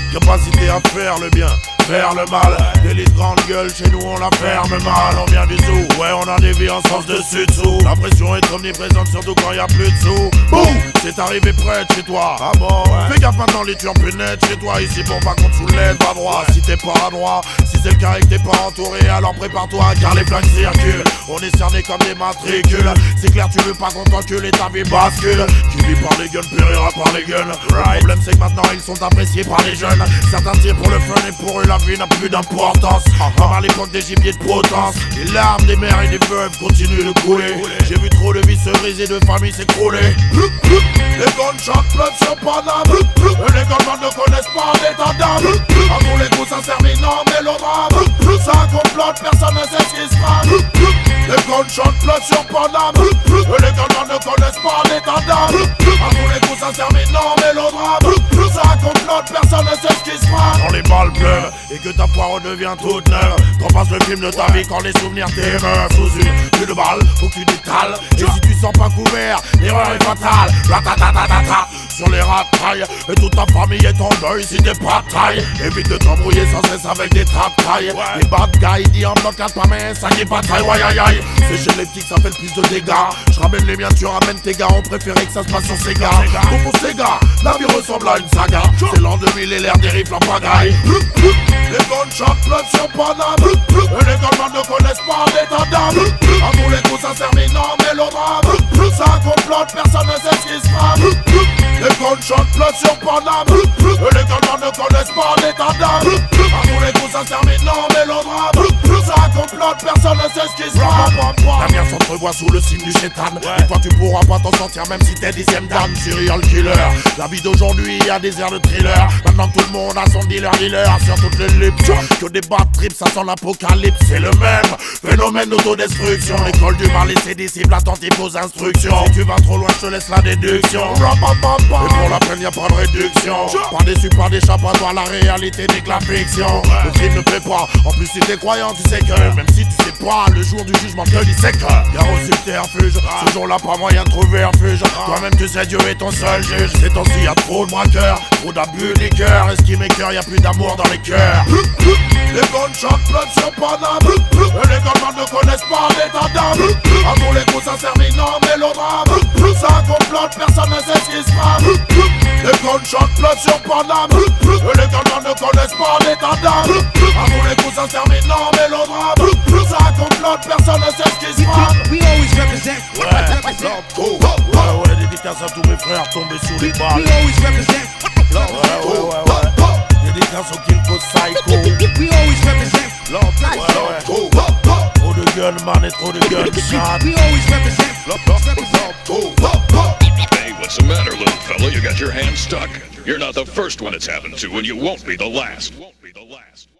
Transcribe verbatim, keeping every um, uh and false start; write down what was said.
Capacité à faire le bien, faire le mal. D'élite grande gueule, chez nous on la ferme mal. On vient du zoo, ouais on a des vies en sens dessus dessous. La pression est omniprésente surtout quand y a plus de sous. Boum, c'est arrivé près de chez toi. Ah bon, ouais. Fais gaffe maintenant les tueurs plus nets chez toi. Ici pour pas qu'on te soulève pas droit. Si t'es pas à droit, si c'est le cas et que t'es pas entouré, alors prépare-toi car les flingues circulent. On est cerné comme des matricules. C'est clair tu veux pas qu'on t'encule et ta vie bascule. Qui vit par les guns périra par les guns. Right. Le problème c'est que maintenant ils sont appréciés par les jeunes. Certains tirent pour le fun et pour eux la vie n'a plus d'importance. Comme à l'époque des gibiers de potence. Les larmes des mères et des veuves continuent de couler. J'ai vu trop de vies se briser, de familles s'écrouler. Les gunshots pleuvent sur Paname. Les gunmen ne connaissent pas l'état d'âme. À tous les coups ça termine en mélodrame. Ça complote, personne ne sait ce qui se passe. Les gunshots pleuvent sur Paname. Les gunmen ne connaissent pas l'état d'âme. À tous les coups ça termine en mélodrame. Ça complote, personne ne sait ce qui se passe. Quand les balles pleuvent et que ta poire redevient toute neuve, qu'on passe le film de ta vie quand les souvenirs t'émeuvent. Sous une vue de balle, faut que tu détales. Et si tu sens pas couvert, l'erreur est fatale. Ratatatatata sur les ratrailles. Et toute ta famille est en deuil si t'es pas de taille. Évite de t'embrouiller sans cesse avec des trap-trailles. Les bad guys disent en bloc quatre pas mais ça y est pas taille. Ouais aïe aïe, c'est chez les petits que ça fait le plus de dégâts. Je ramène les miens, tu ramènes tes gars. On préférait que ça se passe sur ces gars. Donc pour ces gars, la vie ressemble à une saga. C'est l'an deux mille et l'air des rifles en pagaille. Les gunshots pleuvent sur Paname. Et les gunmen ne connaissent pas l'état d'âme. À tous les coups ça termine en mélodrame. Ça complote, personne ne sait ce qui se passe. Les gunshots pleuvent sur Paname. Et les gunmen ne connaissent pas l'état d'âme. À tous les coups ça termine en mélodrame. Ça complote, personne ne sait ce qui se passe. La mienne s'entrevoit sous le signe du chétan. Et toi tu pourras pas t'en sortir même si t'es dixième dame. Serial killer. La vie d'aujourd'hui a des airs de thriller. Maintenant tout le monde a son dealer dealer sur toutes les lips. Que des bad trips, ça sent l'apocalypse. C'est le même phénomène d'autodestruction. L'école du mal et ses disciples attentifs aux instructions. Si tu vas trop loin, je te laisse la déduction. Et pour la peine, y'a pas de réduction. Pas déçu, pas d'échappatoire, la réalité n'est que la fiction. Le crime ne paie pas. En plus, si t'es croyant, tu sais que même si tu sais pas, le jour du jugement te dit c'est que y'a reçu subterfuge. Ce jour-là, pas moyen de trouver un refuge. Toi-même, tu sais, Dieu est ton seul juge. Ces temps-ci, y'a trop de braqueurs, trop d'abus de liqueurs. Est-ce qui m'écœure, y'a plus d'amour dans les cœurs. Les gunshots pleuvent sur Paname. Et les gunmen ne connaissent pas l'état d'âme. À tous les coups ça termine en mélodrame. Ça complote, personne ne sait ce qui se passe. Les gunshots pleuvent sur Paname. Et les gunmen ne connaissent pas l'état d'âme. À tous les coups ça termine en mélodrame. Ça complote, personne ne sait ce qui se passe. We always represent. Ouais, ouais, ouais, dédicace à tous mes frères tombés sous les balles. We always represent. Ouais, ouais, ouais, ouais. Dédicace au Kill Code Psycho. We always represent. Ouais, ouais. Trop de gunman et trop de gunshots. We always represent. Hey, what's the matter, little fella? You got your hand stuck? You're not the first one it's happened to, and you won't be the last. Won't be the last.